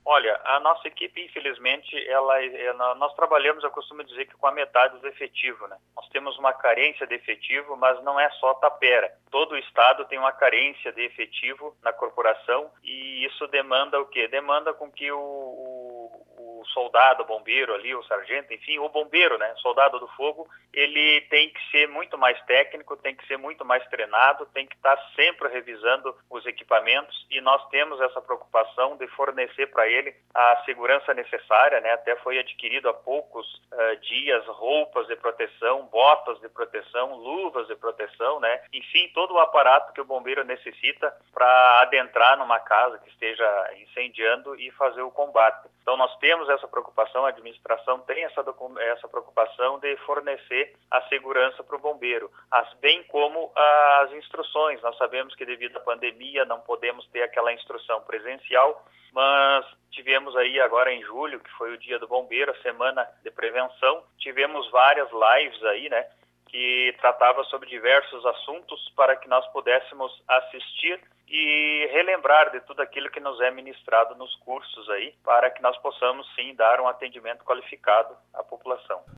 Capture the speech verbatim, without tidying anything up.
Olha, a nossa equipe, infelizmente, ela, ela, nós trabalhamos, eu costumo dizer que com a metade do efetivo, né? Nós temos uma carência de efetivo, mas não é só Tapera. Todo o estado tem uma carência de efetivo na corporação e isso demanda o quê? Demanda com que o, o, o soldado, o bombeiro ali, o sargento, enfim, o bombeiro, né? Soldado do fogo, ele tem que ser muito mais técnico, tem que ser muito mais treinado, tem que estar sempre revisando os equipamentos e nós temos essa preocupação de fornecer para ele a segurança necessária, né? Até foi adquirido há poucos uh, dias roupas de proteção, botas de proteção, luvas de proteção, né? Enfim, todo o aparato que o bombeiro necessita para adentrar numa casa que esteja incendiando e fazer o combate. Então nós temos essa preocupação, a administração tem essa, essa preocupação de fornecer a segurança para o bombeiro, as, bem como as instruções. Nós sabemos que devido à pandemia não podemos ter aquela instrução presencial, mas tivemos aí agora em julho, que foi o dia do bombeiro, a semana de prevenção, tivemos várias lives aí, né, que tratava sobre diversos assuntos para que nós pudéssemos assistir e relembrar de tudo aquilo que nos é ministrado nos cursos aí, para que nós possamos sim dar um atendimento qualificado à população.